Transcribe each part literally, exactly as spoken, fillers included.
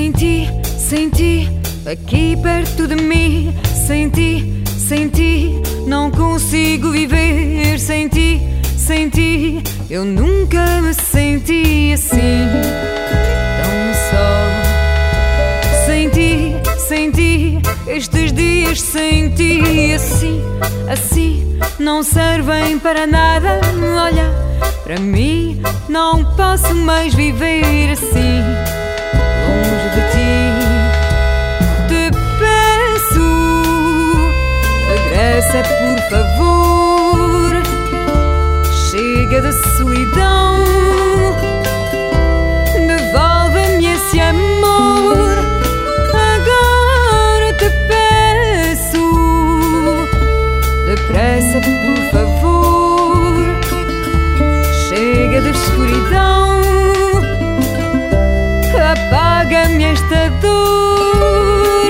Senti, senti, aqui perto de mim. Senti, senti, não consigo viver. Senti, senti, eu nunca me senti assim, tão só. Senti, senti, estes dias senti assim, assim, não servem para nada. Olha, para mim não posso mais viver assim, longe de ti. Te peço, regressa por favor. Chega da solidão, devolve-me esse amor. Agora te peço, depressa por favor. Chega da escuridão, apaga-me esta dor.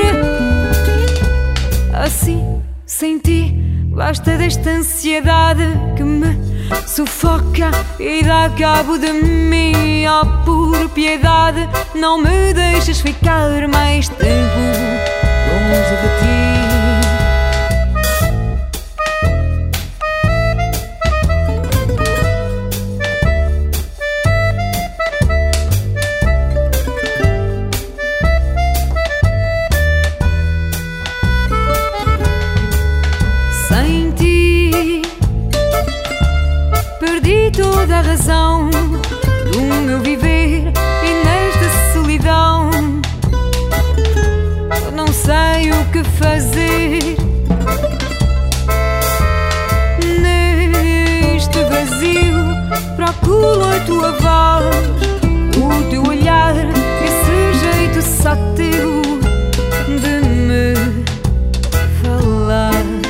Assim senti, basta desta ansiedade que me sufoca e dá cabo de mim. Oh, por piedade, não me deixes ficar mais tempo longe de ti. Perdi toda a razão do meu viver e nesta solidão eu não sei o que fazer. Neste vazio procuro a tua voz, o teu olhar, esse jeito só teu de me falar.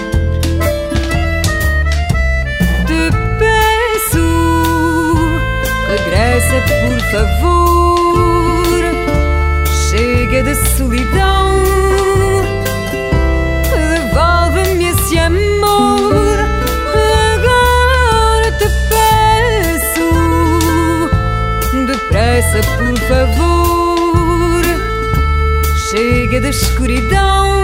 Regressa por favor, chega da solidão, devolve-me esse amor. Agora te peço, depressa por favor. Chega da escuridão,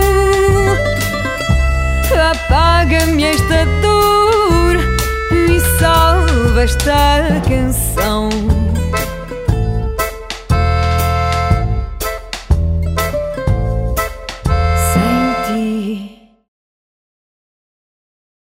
apaga-me esta dor e salva esta canção.